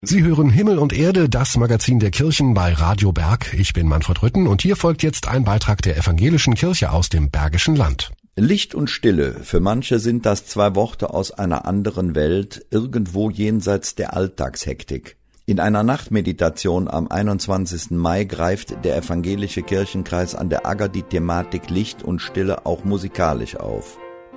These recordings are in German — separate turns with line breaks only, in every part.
Sie hören Himmel und Erde, das Magazin der Kirchen bei Radio Berg. Ich bin Manfred Rütten und hier folgt jetzt ein Beitrag der Evangelischen Kirche aus dem Bergischen Land.
Licht und Stille, für manche sind das zwei Worte aus einer anderen Welt, irgendwo jenseits der Alltagshektik. In einer Nachtmeditation am 21. Mai greift der Evangelische Kirchenkreis an der Agger die Thematik Licht und Stille auch musikalisch auf.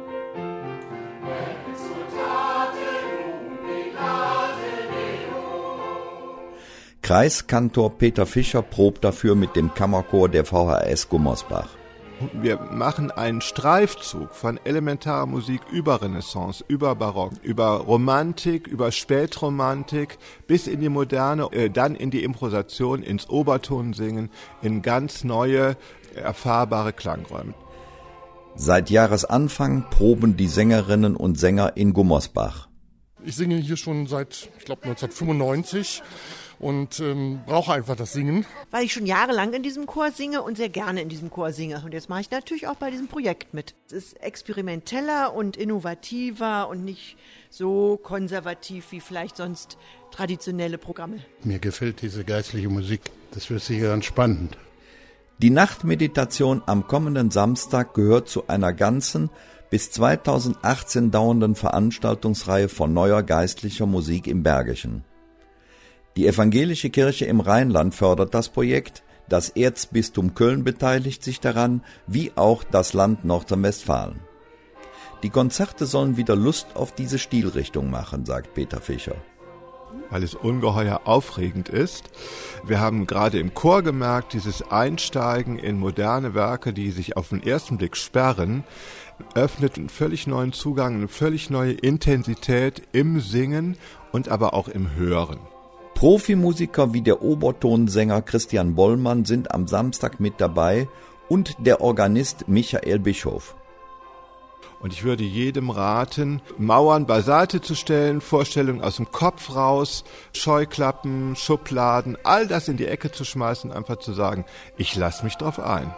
Kreiskantor Peter Fischer probt dafür mit dem Kammerchor der VHS Gummersbach.
Wir machen einen Streifzug von elementarer Musik über Renaissance, über Barock, über Romantik, über Spätromantik bis in die Moderne, dann in die Improvisation, ins Obertonsingen, in ganz neue, erfahrbare Klangräume.
Seit Jahresanfang proben die Sängerinnen und Sänger in Gummersbach.
Ich singe hier schon seit, 1995. Und brauche einfach das Singen.
Weil ich schon jahrelang in diesem Chor singe und sehr gerne in diesem Chor singe. Und jetzt mache ich natürlich auch bei diesem Projekt mit. Es ist experimenteller und innovativer und nicht so konservativ wie vielleicht sonst traditionelle Programme.
Mir gefällt diese geistliche Musik. Das wird sicher ganz spannend.
Die Nachtmeditation am kommenden Samstag gehört zu einer ganzen bis 2018 dauernden Veranstaltungsreihe von neuer geistlicher Musik im Bergischen. Die Evangelische Kirche im Rheinland fördert das Projekt, das Erzbistum Köln beteiligt sich daran, wie auch das Land Nordrhein-Westfalen. Die Konzerte sollen wieder Lust auf diese Stilrichtung machen, sagt Peter Fischer.
Weil es ungeheuer aufregend ist. Wir haben gerade im Chor gemerkt, dieses Einsteigen in moderne Werke, die sich auf den ersten Blick sperren, öffnet einen völlig neuen Zugang, eine völlig neue Intensität im Singen und aber auch im Hören.
Profimusiker wie der Obertonsänger Christian Bollmann sind am Samstag mit dabei und der Organist Michael Bischof.
Und ich würde jedem raten, Mauern beiseite zu stellen, Vorstellungen aus dem Kopf raus, Scheuklappen, Schubladen, all das in die Ecke zu schmeißen, einfach zu sagen, ich lasse mich drauf ein.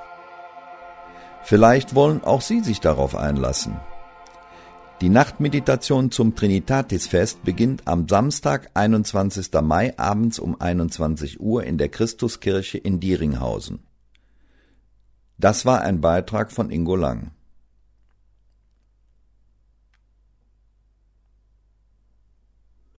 Vielleicht wollen auch Sie sich darauf einlassen. Die Nachtmeditation zum Trinitatisfest beginnt am Samstag, 21. Mai, abends um 21 Uhr in der Christuskirche in Dieringhausen. Das war ein Beitrag von Ingo Lang.